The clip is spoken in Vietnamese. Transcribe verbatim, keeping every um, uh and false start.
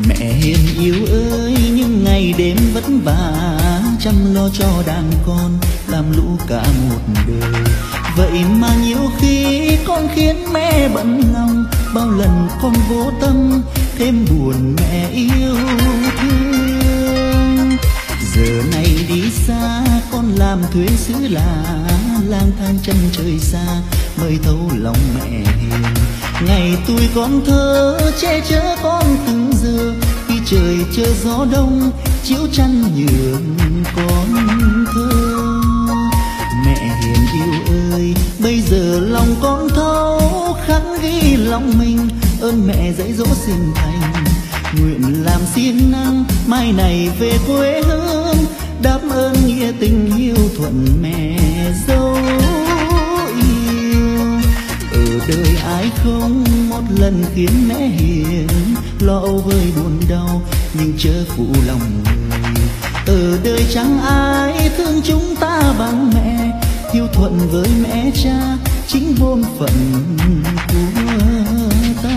Mẹ hiền yêu ơi, những ngày đêm vất vả chăm lo cho đàn con, làm lũ cả một đời. Vậy mà nhiều khi con khiến mẹ bận lòng, bao lần con vô tâm thêm buồn mẹ yêu thương. Giờ này đi xa con làm thuê xứ lạ, lang thang chân trời xa mới thấu lòng mẹ hiền. Ngày tuổi con thơ che chở con từng giờ, khi trời chờ gió đông chiếu chăn nhường con thơ. Mẹ hiền yêu ơi, bây giờ lòng con thấu khắc ghi lòng mình, ơn mẹ dạy dỗ sinh thành. Nguyện làm xiên nắng mai này về quê hương, đáp ơn nghĩa tình hiếu thuận mẹ dâu yêu. Ở đời ai không một lần khiến mẹ hiền, lo âu với buồn đau nhưng chớ phụ lòng người. Ở đời chẳng ai thương chúng ta bằng mẹ, hiếu thuận với mẹ cha chính bổn phận